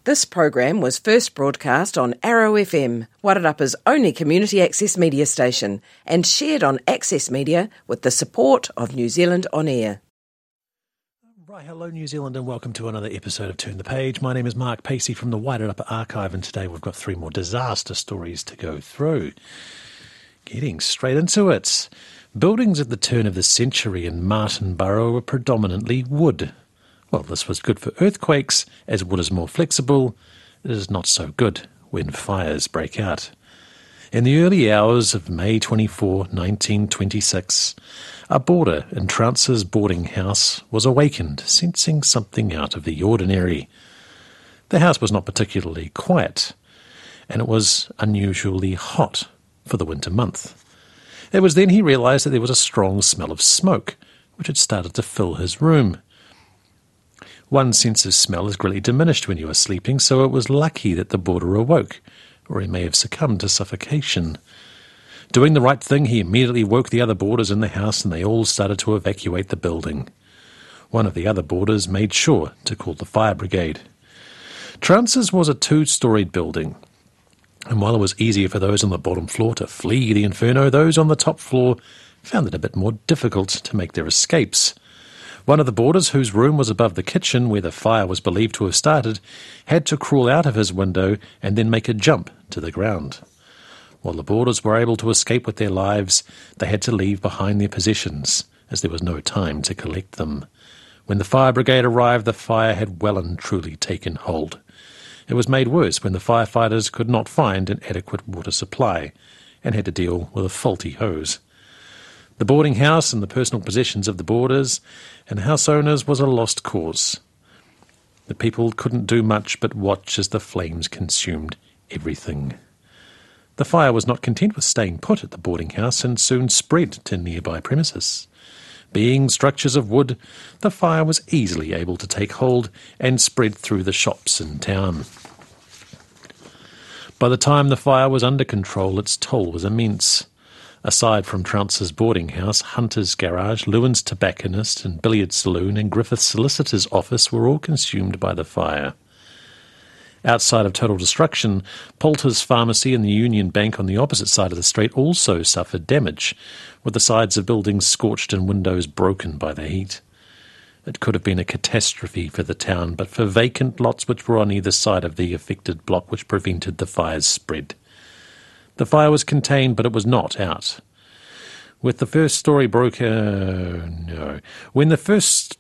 This program was first broadcast on Arrow FM, Wairarapa's only community access media station, and shared on Access Media with the support of New Zealand On Air. Right, hello New Zealand and welcome to another episode of Turn the Page. My name is Mark Pacey from the Wairarapa Archive, and today we've got 3 more disaster stories to go through. Getting straight into it. Buildings at the turn of the century in Martinborough were predominantly wood. Well, this was good for earthquakes, as wood is more flexible. It is not so good when fires break out. In the early hours of May 24, 1926, a boarder in Trounce's boarding house was awakened, sensing something out of the ordinary. The house was not particularly quiet, and it was unusually hot for the winter month. It was then he realised that there was a strong smell of smoke, which had started to fill his room. One sense of smell is greatly diminished when you are sleeping, so it was lucky that the boarder awoke, or he may have succumbed to suffocation. Doing the right thing, he immediately woke the other boarders in the house, and they all started to evacuate the building. One of the other boarders made sure to call the fire brigade. Trounce's was a 2-storied building, and while it was easier for those on the bottom floor to flee the inferno, those on the top floor found it a bit more difficult to make their escapes. One of the boarders, whose room was above the kitchen where the fire was believed to have started, had to crawl out of his window and then make a jump to the ground. While the boarders were able to escape with their lives, they had to leave behind their possessions, as there was no time to collect them. When the fire brigade arrived, the fire had well and truly taken hold. It was made worse when the firefighters could not find an adequate water supply and had to deal with a faulty hose. The boarding house and the personal possessions of the boarders and house owners was a lost cause. The people couldn't do much but watch as the flames consumed everything. The fire was not content with staying put at the boarding house and soon spread to nearby premises. Being structures of wood, the fire was easily able to take hold and spread through the shops in town. By the time the fire was under control, its toll was immense. Aside from Trounce's boarding house, Hunter's garage, Lewin's tobacconist and billiard saloon and Griffith's solicitor's office were all consumed by the fire. Outside of total destruction, Poulter's pharmacy and the Union Bank on the opposite side of the street also suffered damage, with the sides of buildings scorched and windows broken by the heat. It could have been a catastrophe for the town, but for vacant lots which were on either side of the affected block which prevented the fire's spread. The fire was contained, but it was not out. With the first story When the first...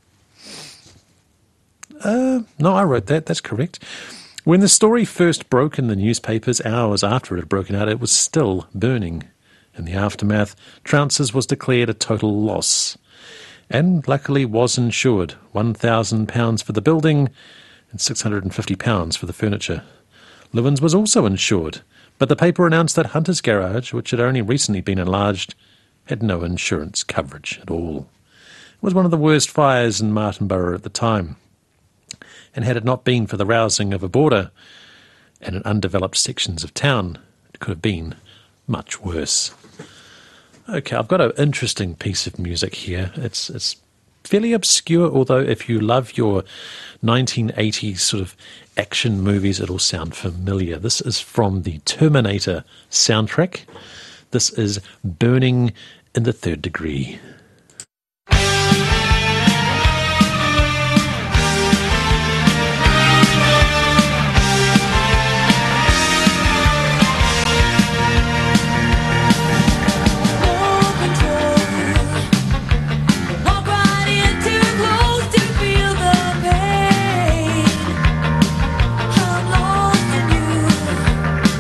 I wrote that. That's correct. When the story first broke in the newspapers, hours after it had broken out, it was still burning. In the aftermath, Trounce's was declared a total loss, and luckily was insured, £1,000 for the building and £650 for the furniture. Lewin's was also insured, but the paper announced that Hunter's garage, which had only recently been enlarged, had no insurance coverage at all. It was one of the worst fires in Martinborough at the time, and had it not been for the rousing of a boarder and in undeveloped sections of town, it could have been much worse. Okay, I've got an interesting piece of music here. It's fairly obscure, although if you love your 1980s sort of action movies, it'll sound familiar. This is from the Terminator soundtrack. This is Burning in the Third Degree.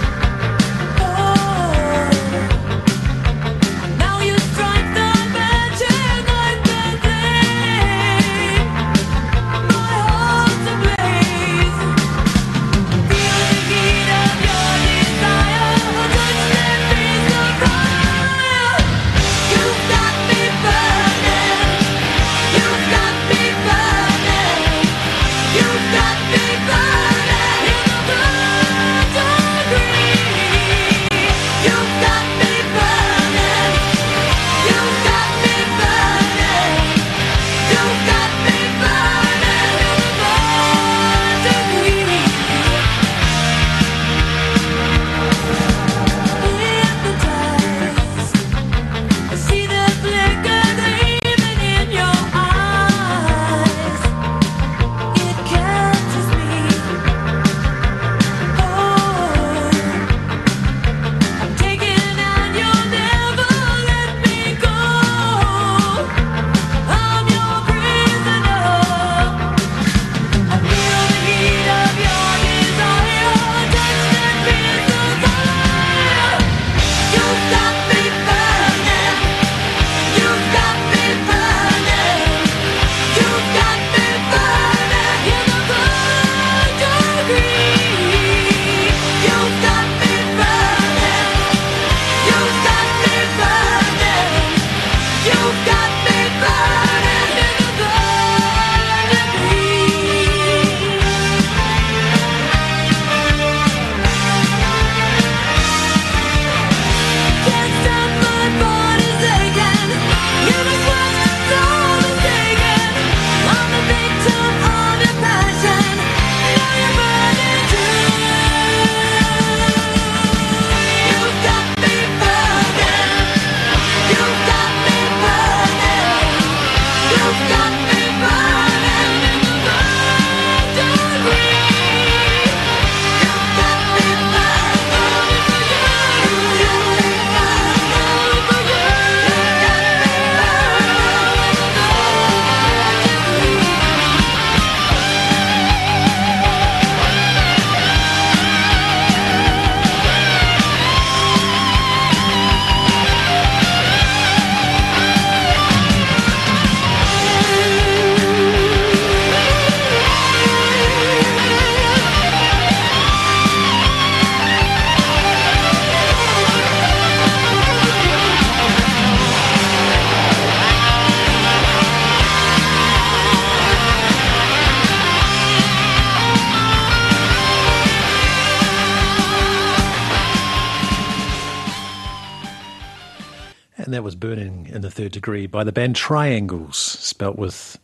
Now you strike the match. And that was Burning in the Third Degree by the band Triangles, spelt with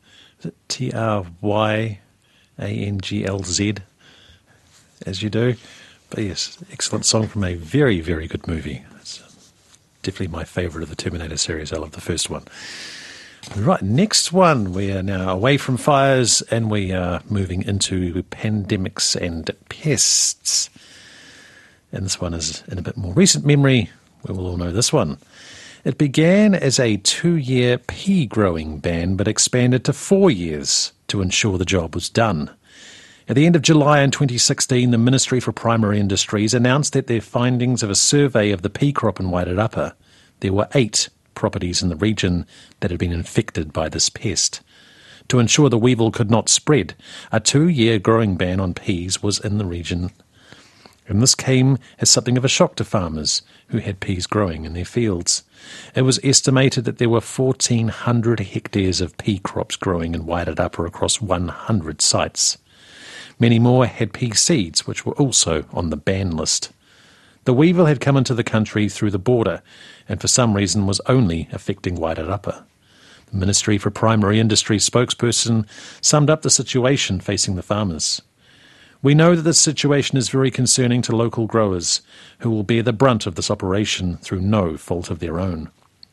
Tryanglz, as you do. But yes, excellent song from a very, very good movie. It's definitely my favourite of the Terminator series. I love the first one. Right, next one. We are now away from fires and we are moving into pandemics and pests. And this one is in a bit more recent memory. We will all know this one. It began as a 2-year pea growing ban, but expanded to 4 years to ensure the job was done. At the end of July in 2016, the Ministry for Primary Industries announced that their findings of a survey of the pea crop in Wairarapa, there were 8 properties in the region that had been infected by this pest. To ensure the weevil could not spread, a 2-year growing ban on peas was in the region. And this came as something of a shock to farmers who had peas growing in their fields. It was estimated that there were 1,400 hectares of pea crops growing in Wairarapa across 100 sites. Many more had pea seeds, which were also on the ban list. The weevil had come into the country through the border and for some reason was only affecting Wairarapa. The Ministry for Primary Industry spokesperson summed up the situation facing the farmers. We know that this situation is very concerning to local growers, who will bear the brunt of this operation through no fault of their own.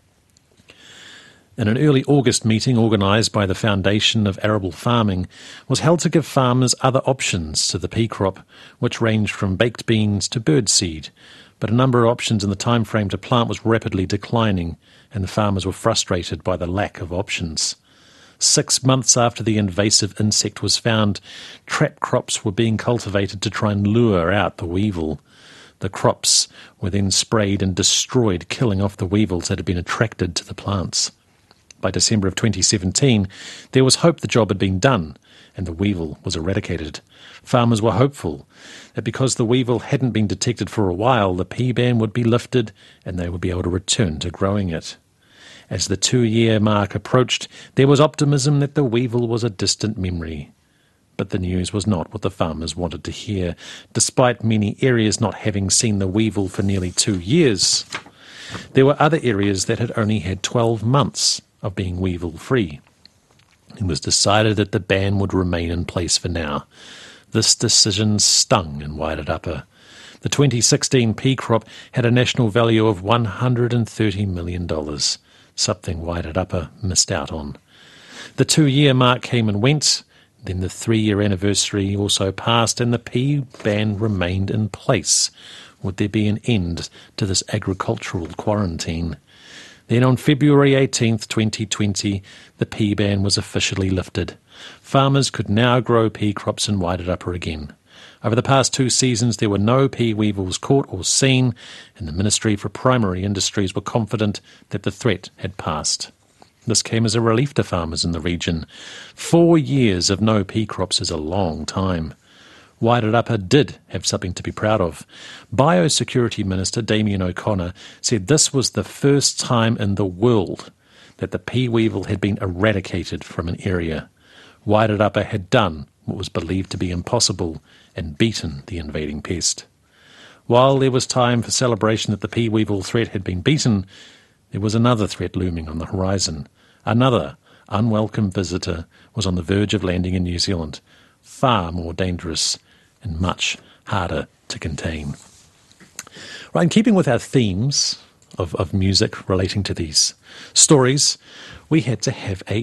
In an early August meeting organised by the Foundation of Arable Farming was held to give farmers other options to the pea crop, which ranged from baked beans to birdseed, but a number of options in the time frame to plant was rapidly declining, and the farmers were frustrated by the lack of options. 6 months after the invasive insect was found, trap crops were being cultivated to try and lure out the weevil. The crops were then sprayed and destroyed, killing off the weevils that had been attracted to the plants. By December of 2017, there was hope the job had been done and the weevil was eradicated. Farmers were hopeful that because the weevil hadn't been detected for a while, the pea ban would be lifted and they would be able to return to growing it. As the 2-year mark approached, there was optimism that the weevil was a distant memory. But the news was not what the farmers wanted to hear, despite many areas not having seen the weevil for nearly 2 years. There were other areas that had only had 12 months of being weevil-free. It was decided that the ban would remain in place for now. This decision stung in Wairarapa. The 2016 pea crop had a national value of $130 million. Something Wairarapa missed out on. The 2-year mark came and went, then the 3-year anniversary also passed and the pea ban remained in place. Would there be an end to this agricultural quarantine? Then on February 18th, 2020, the pea ban was officially lifted. Farmers could now grow pea crops in Wairarapa again. Over the past 2 seasons, there were no pea weevils caught or seen, and the Ministry for Primary Industries were confident that the threat had passed. This came as a relief to farmers in the region. 4 years of no pea crops is a long time. Wairarapa did have something to be proud of. Biosecurity Minister Damien O'Connor said this was the first time in the world that the pea weevil had been eradicated from an area. Wairarapa had done what was believed to be impossible and beaten the invading pest. While there was time for celebration that the pea weevil threat had been beaten, there was another threat looming on the horizon. Another unwelcome visitor was on the verge of landing in New Zealand, far more dangerous and much harder to contain. Right, in keeping with our themes of music relating to these stories, we had to have a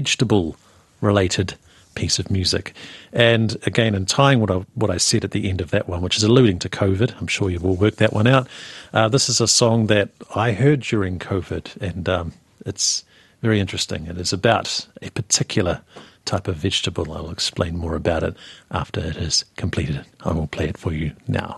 vegetable-related piece of music. And again, in tying what I said at the end of that one, which is alluding to COVID, I'm sure you've all worked that one out. This is a song that I heard during COVID, and it's very interesting. It is about a particular type of vegetable. I'll explain more about it after it is completed. I will play it for you now.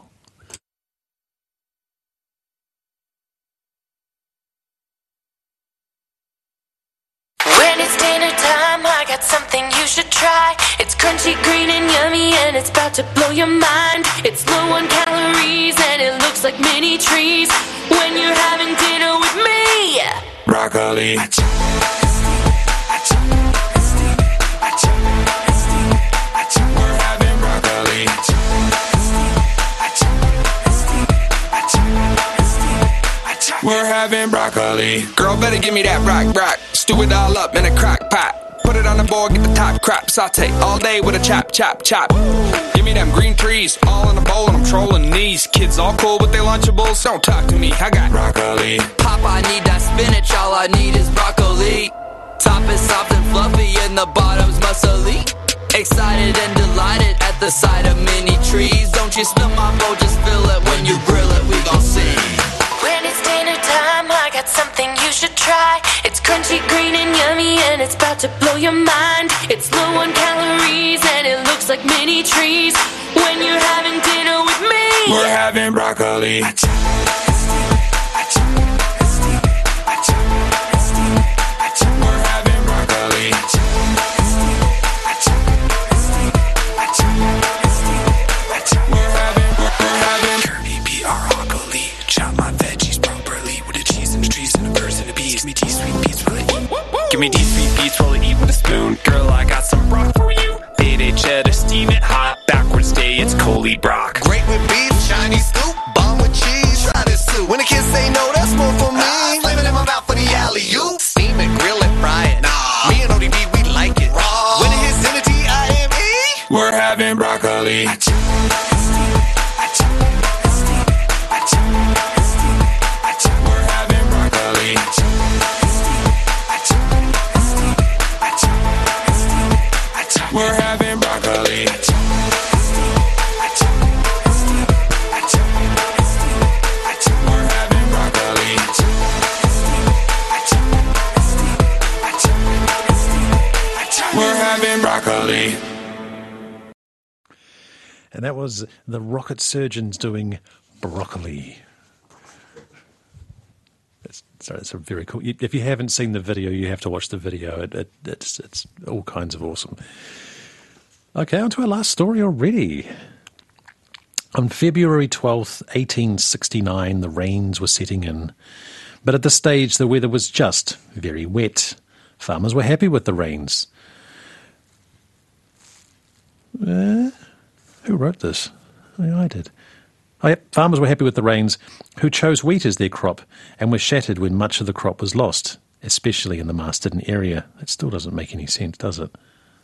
When it's dinner time, I got something you should try. It's crunchy, green, and yummy, and it's about to blow your mind. It's low on calories, and it looks like mini trees. When you're having dinner with me, broccoli. We're having broccoli. We're having broccoli. broccoli. Girl, better give me that rock. Stew it all up in a crock pot. Put it on the board, get the top crap. Saute all day with a chop. Give me them green trees, all in a bowl, and I'm trolling these. Kids all cool with their Lunchables, don't talk to me, I got broccoli. Pop, I need that spinach, all I need is broccoli. Top is soft and fluffy, and the bottom's muscly. Excited and delighted at the sight of many trees. Don't you spill my bowl, just fill it. When you grill it, we gon' see. When it's dinner time, I got something you should try. It's crunchy, green, and yummy, and it's about to blow your mind. It's low on calories, and it looks like mini trees. When you're having dinner with me, we're having broccoli. We're having broccoli. We're having Kirby broccoli. Chop my veggies properly with the cheese and the trees and the birds and the bees. Give me these sweet peas while I eat. Give me these sweet peas while I eat with a spoon. Girl, I got some broth for you. Payday cheddar, steam it hot. Backwards day, it's Coley brock. Great with beef, Chinese stew, bomb with cheese. Try this soup. When the kids say no, that's more for me. Flame it in my mouth for the alley-oop. Steam it, grill it, fry it. Nah, me and ODB, we like it raw. When it hits in the T-I-M-E, we're having broccoli. We're having broccoli. We're having broccoli. We're having broccoli. We're having broccoli. And that was the Rocket Surgeons doing Broccoli. It's a very cool. If you haven't seen the video, you have to watch the video. It's all kinds of awesome. Okay, on to our last story already. On February 12th, 1869, the rains were setting in. But at this stage, the weather was just very wet. Farmers were happy with the rains. Who wrote this? I did. Oh, yep. Farmers were happy with the rains, who chose wheat as their crop and were shattered when much of the crop was lost, especially in the Masterton area. It still doesn't make any sense, does it?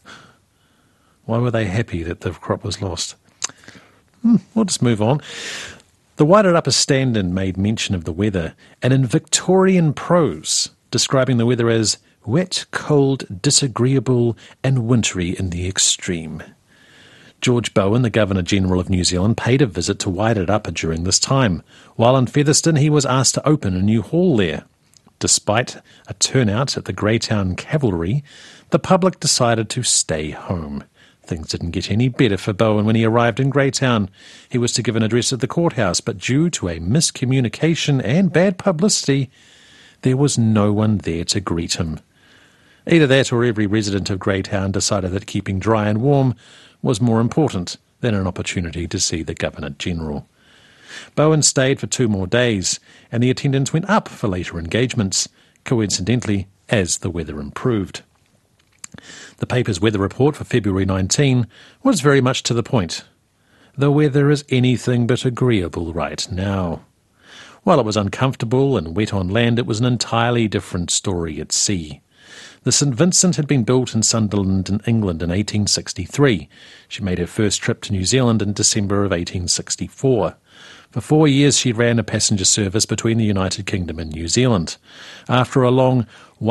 Why were they happy that the crop was lost? We'll just move on. The Wairarapa Stand-in made mention of the weather, and in Victorian prose, describing the weather as wet, cold, disagreeable, and wintry in the extreme. George Bowen, the Governor-General of New Zealand, paid a visit to Wairarapa during this time. While in Featherston, he was asked to open a new hall there. Despite a turnout at the Greytown Cavalry, the public decided to stay home. Things didn't get any better for Bowen when he arrived in Greytown. He was to give an address at the courthouse, but due to a miscommunication and bad publicity, there was no one there to greet him. Either that or every resident of Greytown decided that keeping dry and warm was more important than an opportunity to see the Governor-General. Bowen stayed for 2 more days, and the attendance went up for later engagements, coincidentally as the weather improved. The paper's weather report for February 19 was very much to the point. The weather is anything but agreeable right now. While it was uncomfortable and wet on land, it was an entirely different story at sea. The St Vincent had been built in Sunderland in England in 1863. She made her first trip to New Zealand in December of 1864. For 4 years she ran a passenger service between the United Kingdom and New Zealand. After a long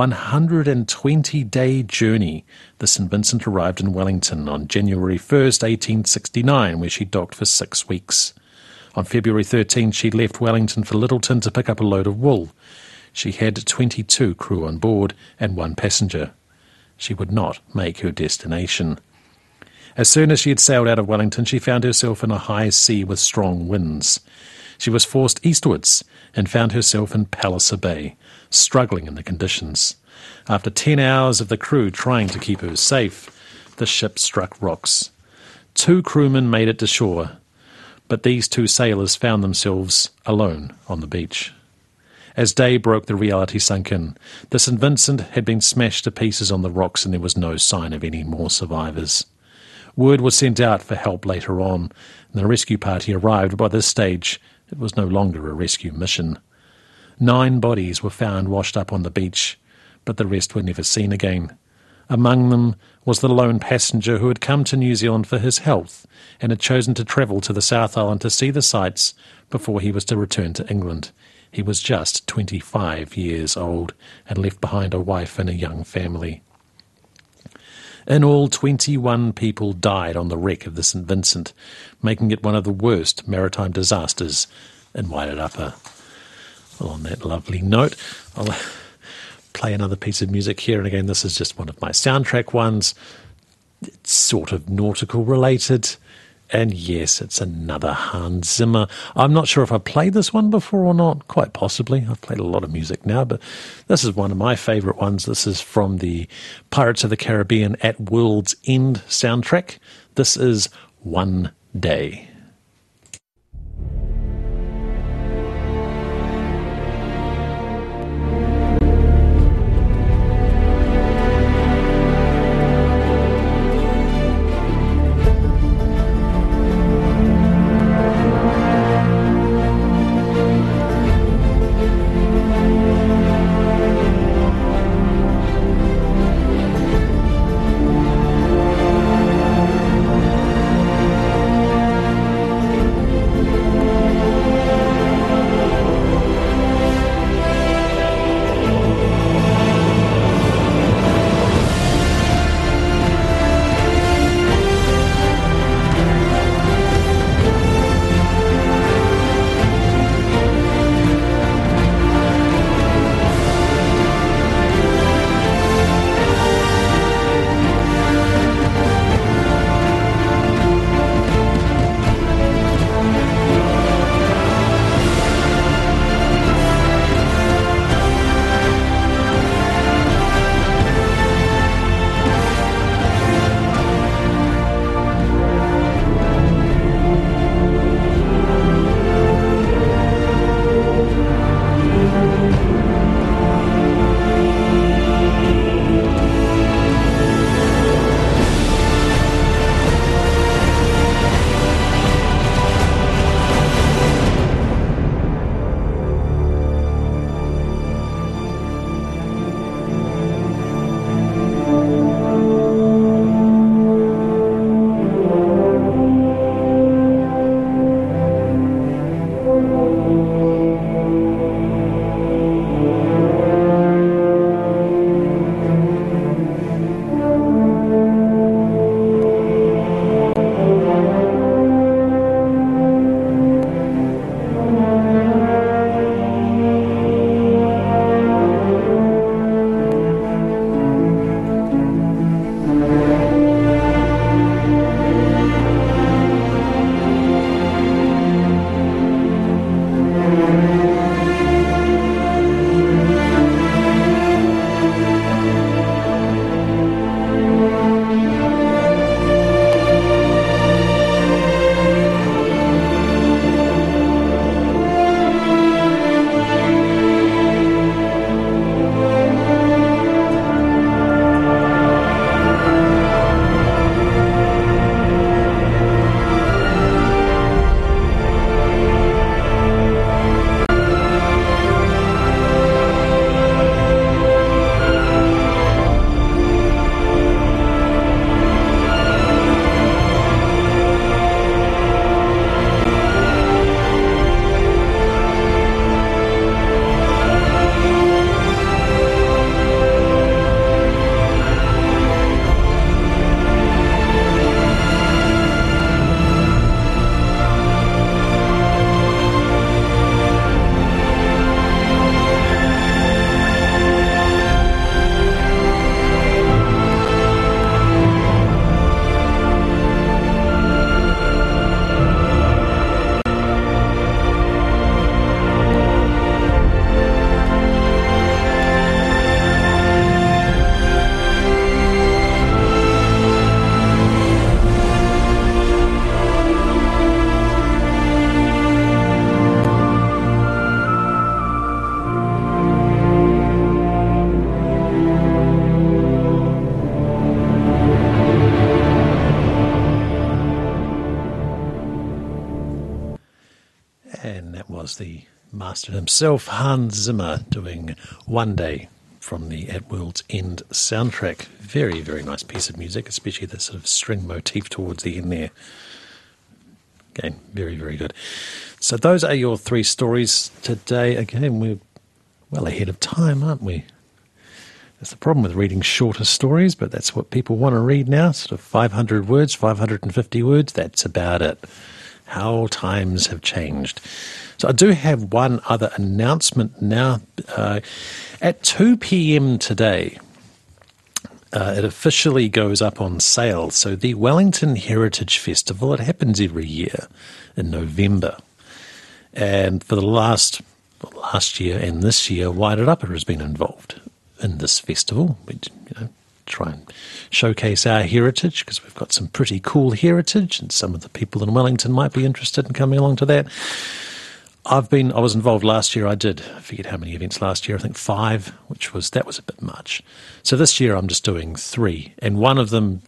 120-day journey, the St Vincent arrived in Wellington on January 1st, 1869, where she docked for 6 weeks. On February 13, she left Wellington for Lyttelton to pick up a load of wool. She had 22 crew on board and 1 passenger. She would not make her destination. As soon as she had sailed out of Wellington, she found herself in a high sea with strong winds. She was forced eastwards and found herself in Palliser Bay, struggling in the conditions. After 10 hours of the crew trying to keep her safe, the ship struck rocks. 2 crewmen made it to shore, but these 2 sailors found themselves alone on the beach. As day broke, the reality sunk in. The St Vincent had been smashed to pieces on the rocks, and there was no sign of any more survivors. Word was sent out for help later on, and the rescue party arrived. By this stage, it was no longer a rescue mission. 9 bodies were found washed up on the beach, but the rest were never seen again. Among them was the lone passenger who had come to New Zealand for his health and had chosen to travel to the South Island to see the sights before he was to return to England. He was just 25 years old and left behind a wife and a young family. In all, 21 people died on the wreck of the St Vincent, making it one of the worst maritime disasters in Wairarapa. Well, on that lovely note, I'll play another piece of music here, and again, this is just one of my soundtrack ones. It's sort of nautical related, and yes, it's another Hans Zimmer. I'm not sure if I've played this one before or not, quite possibly. I've played a lot of music now, but this is one of my favourite ones. This is from the Pirates of the Caribbean At World's End soundtrack. This is One Day. master himself, Hans Zimmer, doing One Day from the At World's End soundtrack. Very, very nice piece of music, especially the sort of string motif towards the end there. Again, very, very good. So those are your three stories today. Again, we're well ahead of time, aren't we? That's the problem with reading shorter stories, but that's what people want to read now, sort of 500 words, 550 words, that's about it. How times have changed. So I do have one other announcement now. At 2 p.m. today, it officially goes up on sale. So the Wellington Heritage Festival, it happens every year in November. And for the last year and this year, Wired Upper has been involved in this festival. We try and showcase our heritage because we've got some pretty cool heritage, and some of the people in Wellington might be interested in coming along to that. I was involved last year. I forget how many events last year. I think 5, that was a bit much. So this year I'm just doing 3, and one of them,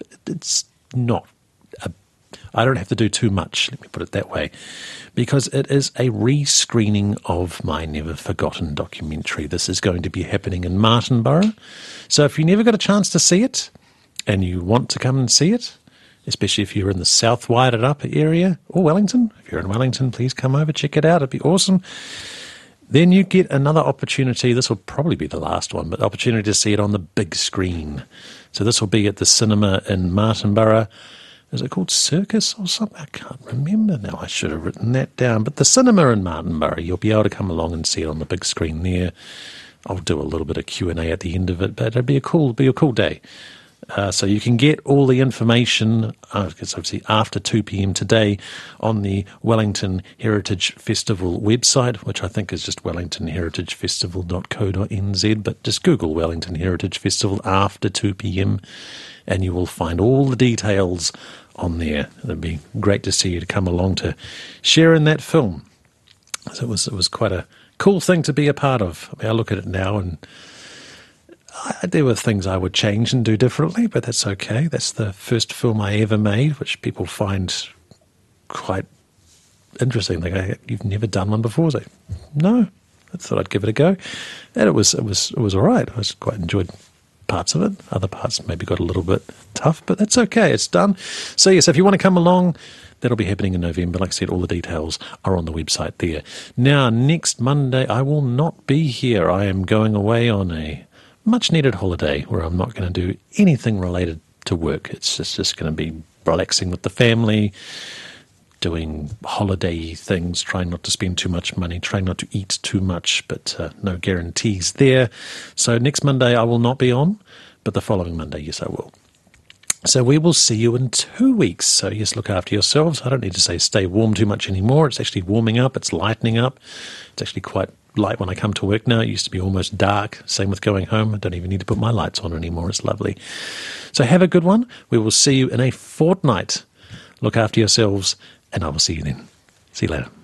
I don't have to do too much, let me put it that way, because it is a re-screening of my Never Forgotten documentary. This is going to be happening in Martinborough. So if you never got a chance to see it and you want to come and see it, especially if you're in the South Wired Up area or Wellington, if you're in Wellington, please come over, check it out. It'd be awesome. Then you get another opportunity. This will probably be the last one, but opportunity to see it on the big screen. So this will be at the cinema in Martinborough. Is it called Circus or something? I can't remember now. I should have written that down. But the cinema in Martinborough, you'll be able to come along and see it on the big screen there. I'll do a little bit of Q&A at the end of it, but it'll be a cool day. So you can get all the information, because obviously after 2 p.m. today, on the Wellington Heritage Festival website, which I think is just wellingtonheritagefestival.co.nz, but just Google Wellington Heritage Festival after 2 p.m. and you will find all the details on there. It'd be great to see you to come along to share in that film. So it was quite a cool thing to be a part of. I mean, I look at it now and there were things I would change and do differently, but that's okay. That's the first film I ever made, which people find quite interesting. They go, "You've never done one before?" So, no, I thought I'd give it a go, and it was all right. I quite enjoyed parts of it. Other parts maybe got a little bit tough, but that's okay. It's done. So yes, if you want to come along, that'll be happening in November. Like I said, all the details are on the website there. Now, next Monday, I will not be here. I am going away on a much-needed holiday where I'm not going to do anything related to work. It's just going to be relaxing with the family, doing holiday things, trying not to spend too much money, trying not to eat too much, but no guarantees there. So next Monday I will not be on, but the following Monday, yes, I will. So we will see you in 2 weeks. So yes, look after yourselves. I don't need to say stay warm too much anymore. It's actually warming up. It's lightening up. It's actually quite light when I come to work now. It used to be almost dark. Same with going home. I don't even need to put my lights on anymore. It's lovely. So have a good one. We will see you in a fortnight. Look after yourselves, and I will see you then. See you later.